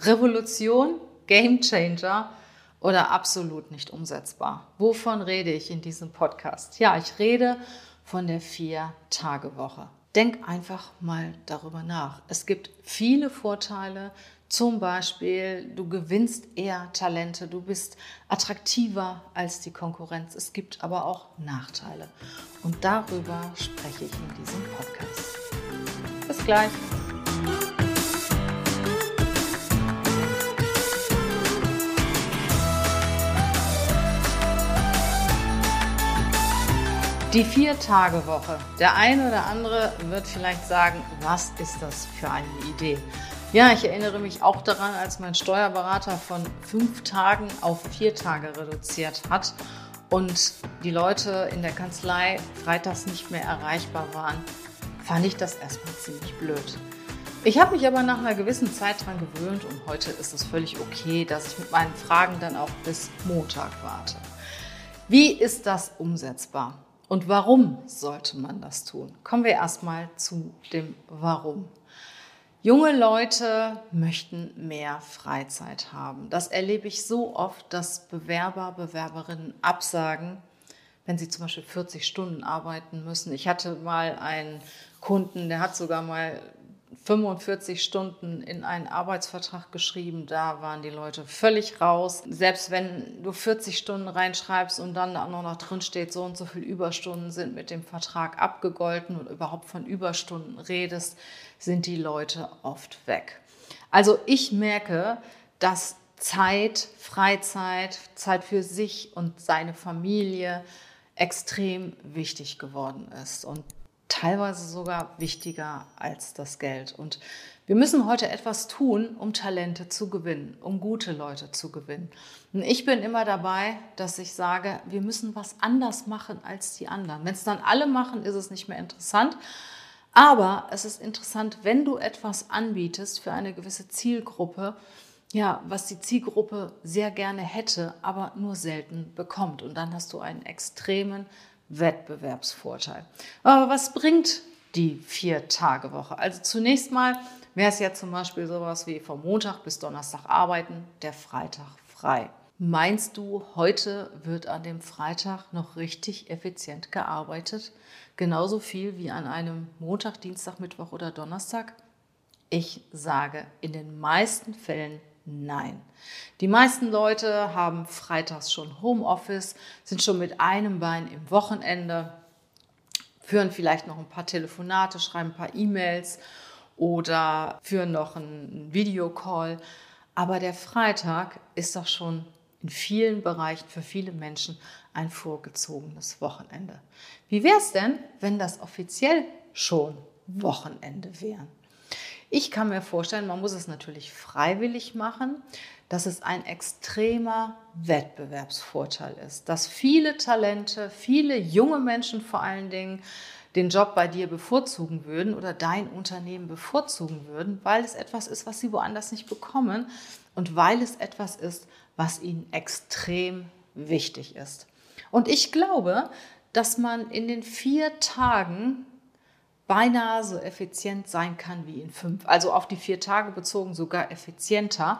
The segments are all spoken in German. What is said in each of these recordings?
Revolution, Gamechanger oder absolut nicht umsetzbar? Wovon rede ich in diesem Podcast? Ja, ich rede von der 4-Tage-Woche. Denk einfach mal darüber nach. Es gibt viele Vorteile, zum Beispiel, du gewinnst eher Talente, du bist attraktiver als die Konkurrenz. Es gibt aber auch Nachteile. Und darüber spreche ich in diesem Podcast. Bis gleich. Die 4-Tage-Woche. Der eine oder andere wird vielleicht sagen, was ist das für eine Idee? Ja, ich erinnere mich auch daran, als mein Steuerberater von 5 Tagen auf 4 Tage reduziert hat und die Leute in der Kanzlei freitags nicht mehr erreichbar waren, fand ich das erstmal ziemlich blöd. Ich habe mich aber nach einer gewissen Zeit dran gewöhnt und heute ist es völlig okay, dass ich mit meinen Fragen dann auch bis Montag warte. Wie ist das umsetzbar? Und warum sollte man das tun? Kommen wir erstmal zu dem Warum. Junge Leute möchten mehr Freizeit haben. Das erlebe ich so oft, dass Bewerber, Bewerberinnen absagen, wenn sie zum Beispiel 40 Stunden arbeiten müssen. Ich hatte mal einen Kunden, der hat sogar mal 45 Stunden in einen Arbeitsvertrag geschrieben, da waren die Leute völlig raus. Selbst wenn du 40 Stunden reinschreibst und dann auch noch drin steht, so und so viele Überstunden sind mit dem Vertrag abgegolten und überhaupt von Überstunden redest, sind die Leute oft weg. Also ich merke, dass Zeit, Freizeit, Zeit für sich und seine Familie extrem wichtig geworden ist und teilweise sogar wichtiger als das Geld. Und wir müssen heute etwas tun, um Talente zu gewinnen, um gute Leute zu gewinnen. Und ich bin immer dabei, dass ich sage, wir müssen was anders machen als die anderen. Wenn es dann alle machen, ist es nicht mehr interessant. Aber es ist interessant, wenn du etwas anbietest für eine gewisse Zielgruppe, ja, was die Zielgruppe sehr gerne hätte, aber nur selten bekommt. Und dann hast du einen extremen Wettbewerbsvorteil. Aber was bringt die 4-Tage-Woche? Also zunächst mal wäre es ja zum Beispiel sowas wie vom Montag bis Donnerstag arbeiten, der Freitag frei. Meinst du, heute wird an dem Freitag noch richtig effizient gearbeitet? Genauso viel wie an einem Montag, Dienstag, Mittwoch oder Donnerstag? Ich sage in den meisten Fällen nein. Die meisten Leute haben freitags schon Homeoffice, sind schon mit einem Bein im Wochenende, führen vielleicht noch ein paar Telefonate, schreiben ein paar E-Mails oder führen noch einen Videocall. Aber der Freitag ist doch schon in vielen Bereichen für viele Menschen ein vorgezogenes Wochenende. Wie wäre es denn, wenn das offiziell schon Wochenende wären? Ich kann mir vorstellen, man muss es natürlich freiwillig machen, dass es ein extremer Wettbewerbsvorteil ist, dass viele Talente, viele junge Menschen vor allen Dingen den Job bei dir bevorzugen würden oder dein Unternehmen bevorzugen würden, weil es etwas ist, was sie woanders nicht bekommen und weil es etwas ist, was ihnen extrem wichtig ist. Und ich glaube, dass man in den 4 Tagen beinahe so effizient sein kann wie in 5. Also auf die 4 Tage bezogen sogar effizienter.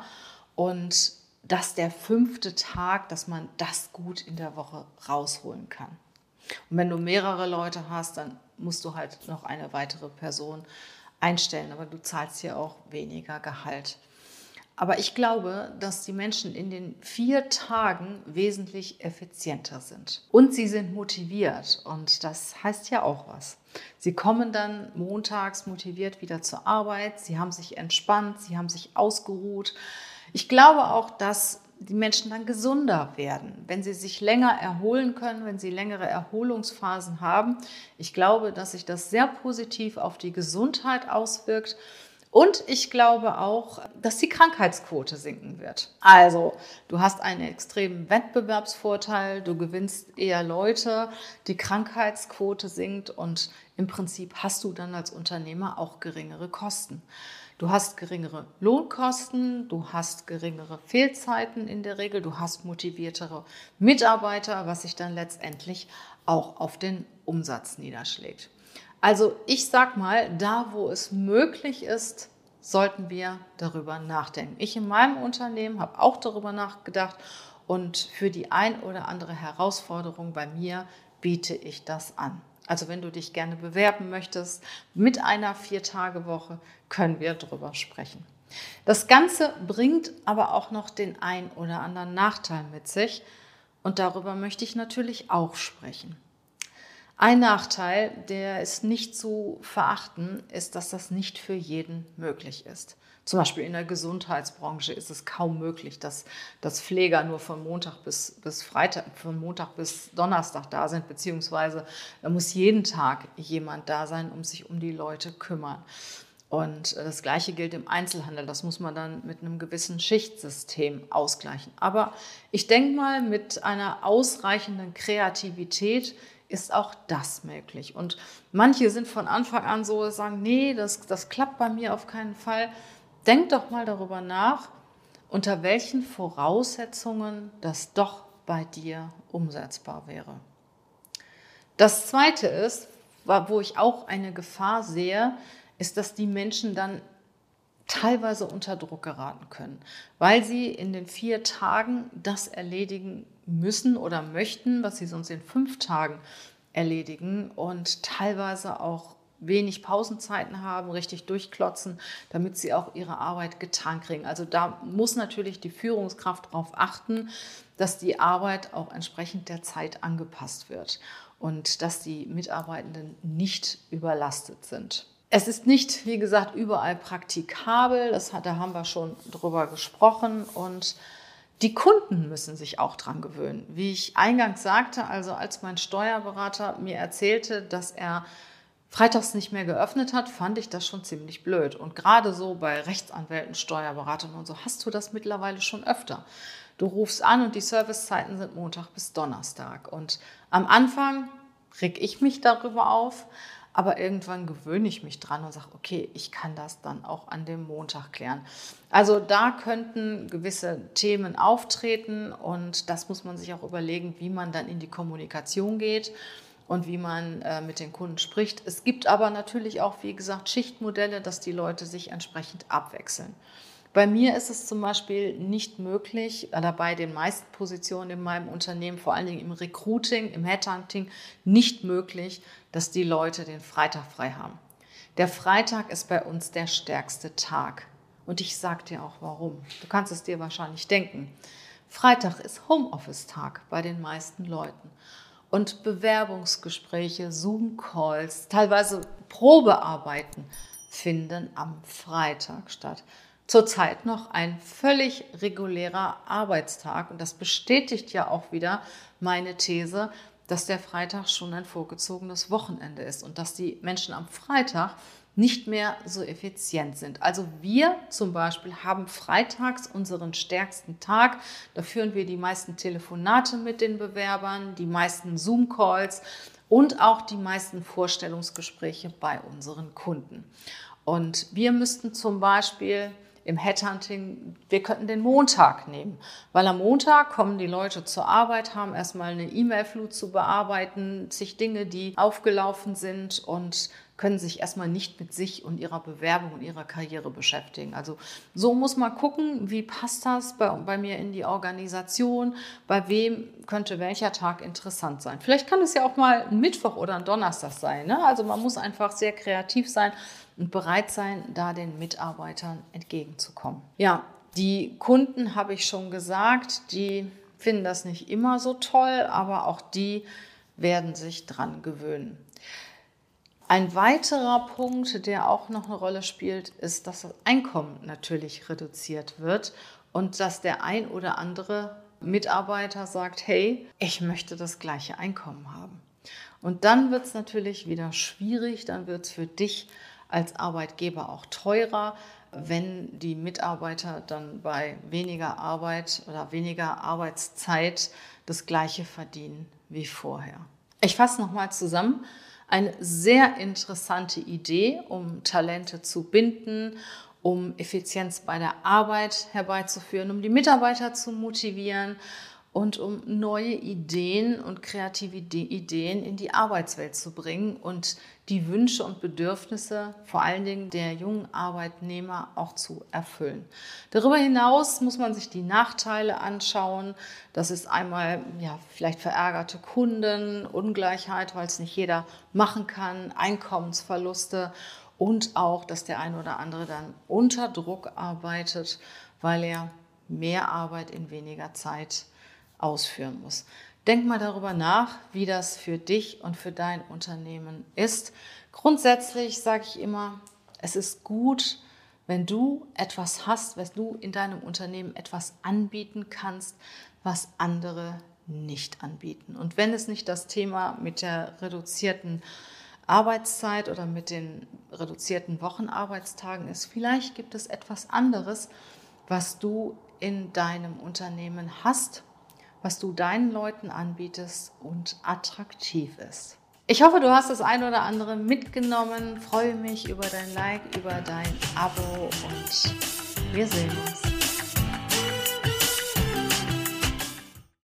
Und dass der 5. Tag, dass man das gut in der Woche rausholen kann. Und wenn du mehrere Leute hast, dann musst du halt noch eine weitere Person einstellen. Aber du zahlst hier auch weniger Gehalt. Aber ich glaube, dass die Menschen in den 4 Tagen wesentlich effizienter sind. Und sie sind motiviert. Und das heißt ja auch was. Sie kommen dann montags motiviert wieder zur Arbeit. Sie haben sich entspannt, sie haben sich ausgeruht. Ich glaube auch, dass die Menschen dann gesunder werden, wenn sie sich länger erholen können, wenn sie längere Erholungsphasen haben. Ich glaube, dass sich das sehr positiv auf die Gesundheit auswirkt. Und ich glaube auch, dass die Krankheitsquote sinken wird. Also, du hast einen extremen Wettbewerbsvorteil, du gewinnst eher Leute, die Krankheitsquote sinkt und im Prinzip hast du dann als Unternehmer auch geringere Kosten. Du hast geringere Lohnkosten, du hast geringere Fehlzeiten in der Regel, du hast motiviertere Mitarbeiter, was sich dann letztendlich auch auf den Umsatz niederschlägt. Also ich sag mal, da wo es möglich ist, sollten wir darüber nachdenken. Ich in meinem Unternehmen habe auch darüber nachgedacht und für die ein oder andere Herausforderung bei mir biete ich das an. Also wenn du dich gerne bewerben möchtest mit einer 4-Tage-Woche, können wir darüber sprechen. Das Ganze bringt aber auch noch den ein oder anderen Nachteil mit sich und darüber möchte ich natürlich auch sprechen. Ein Nachteil, der ist nicht zu verachten, ist, dass das nicht für jeden möglich ist. Zum Beispiel in der Gesundheitsbranche ist es kaum möglich, dass Pfleger nur von Montag bis Freitag, von Montag bis Donnerstag da sind, beziehungsweise da muss jeden Tag jemand da sein, um sich um die Leute kümmern. Und das Gleiche gilt im Einzelhandel. Das muss man dann mit einem gewissen Schichtsystem ausgleichen. Aber ich denke mal, mit einer ausreichenden Kreativität ist auch das möglich. Und manche sind von Anfang an so, sagen, nee, das klappt bei mir auf keinen Fall. Denk doch mal darüber nach, unter welchen Voraussetzungen das doch bei dir umsetzbar wäre. Das Zweite ist, wo ich auch eine Gefahr sehe, ist, dass die Menschen dann teilweise unter Druck geraten können, weil sie in den 4 Tagen das erledigen müssen oder möchten, was sie sonst in 5 Tagen erledigen und teilweise auch wenig Pausenzeiten haben, richtig durchklotzen, damit sie auch ihre Arbeit getan kriegen. Also da muss natürlich die Führungskraft darauf achten, dass die Arbeit auch entsprechend der Zeit angepasst wird und dass die Mitarbeitenden nicht überlastet sind. Es ist nicht, wie gesagt, überall praktikabel, da haben wir schon drüber gesprochen und die Kunden müssen sich auch dran gewöhnen. Wie ich eingangs sagte, also als mein Steuerberater mir erzählte, dass er freitags nicht mehr geöffnet hat, fand ich das schon ziemlich blöd. Und gerade so bei Rechtsanwälten, Steuerberatern und so hast du das mittlerweile schon öfter. Du rufst an und die Servicezeiten sind Montag bis Donnerstag. Und am Anfang reg ich mich darüber auf, aber irgendwann gewöhne ich mich dran und sage, okay, ich kann das dann auch an dem Montag klären. Also da könnten gewisse Themen auftreten und das muss man sich auch überlegen, wie man dann in die Kommunikation geht und wie man mit den Kunden spricht. Es gibt aber natürlich auch, wie gesagt, Schichtmodelle, dass die Leute sich entsprechend abwechseln. Bei mir ist es zum Beispiel nicht möglich, oder bei den meisten Positionen in meinem Unternehmen, vor allen Dingen im Recruiting, im Headhunting, nicht möglich, dass die Leute den Freitag frei haben. Der Freitag ist bei uns der stärkste Tag. Und ich sage dir auch warum. Du kannst es dir wahrscheinlich denken. Freitag ist Homeoffice-Tag bei den meisten Leuten. Und Bewerbungsgespräche, Zoom-Calls, teilweise Probearbeiten finden am Freitag statt. Zurzeit noch ein völlig regulärer Arbeitstag. Und das bestätigt ja auch wieder meine These, dass der Freitag schon ein vorgezogenes Wochenende ist und dass die Menschen am Freitag nicht mehr so effizient sind. Also wir zum Beispiel haben freitags unseren stärksten Tag. Da führen wir die meisten Telefonate mit den Bewerbern, die meisten Zoom-Calls und auch die meisten Vorstellungsgespräche bei unseren Kunden. Und wir müssten zum Beispiel im Headhunting, wir könnten den Montag nehmen, weil am Montag kommen die Leute zur Arbeit, haben erstmal eine E-Mail-Flut zu bearbeiten, zig Dinge, die aufgelaufen sind und können sich erstmal nicht mit sich und ihrer Bewerbung und ihrer Karriere beschäftigen. Also so muss man gucken, wie passt das bei mir in die Organisation, bei wem könnte welcher Tag interessant sein. Vielleicht kann es ja auch mal ein Mittwoch oder ein Donnerstag sein, ne? Also man muss einfach sehr kreativ sein und bereit sein, da den Mitarbeitern entgegenzukommen. Ja, die Kunden, habe ich schon gesagt, die finden das nicht immer so toll, aber auch die werden sich dran gewöhnen. Ein weiterer Punkt, der auch noch eine Rolle spielt, ist, dass das Einkommen natürlich reduziert wird und dass der ein oder andere Mitarbeiter sagt, hey, ich möchte das gleiche Einkommen haben. Und dann wird es natürlich wieder schwierig, dann wird es für dich als Arbeitgeber auch teurer, wenn die Mitarbeiter dann bei weniger Arbeit oder weniger Arbeitszeit das Gleiche verdienen wie vorher. Ich fasse nochmal zusammen. Eine sehr interessante Idee, um Talente zu binden, um Effizienz bei der Arbeit herbeizuführen, um die Mitarbeiter zu motivieren und um neue Ideen und kreative Ideen in die Arbeitswelt zu bringen und die Wünsche und Bedürfnisse vor allen Dingen der jungen Arbeitnehmer auch zu erfüllen. Darüber hinaus muss man sich die Nachteile anschauen. Das ist einmal vielleicht verärgerte Kunden, Ungleichheit, weil es nicht jeder machen kann, Einkommensverluste und auch, dass der eine oder andere dann unter Druck arbeitet, weil er mehr Arbeit in weniger Zeit ausführen muss. Denk mal darüber nach, wie das für dich und für dein Unternehmen ist. Grundsätzlich sage ich immer, es ist gut, wenn du etwas hast, wenn du in deinem Unternehmen etwas anbieten kannst, was andere nicht anbieten. Und wenn es nicht das Thema mit der reduzierten Arbeitszeit oder mit den reduzierten Wochenarbeitstagen ist, vielleicht gibt es etwas anderes, was du in deinem Unternehmen hast, was du deinen Leuten anbietest und attraktiv ist. Ich hoffe, du hast das eine oder andere mitgenommen. Freue mich über dein Like, über dein Abo und wir sehen uns.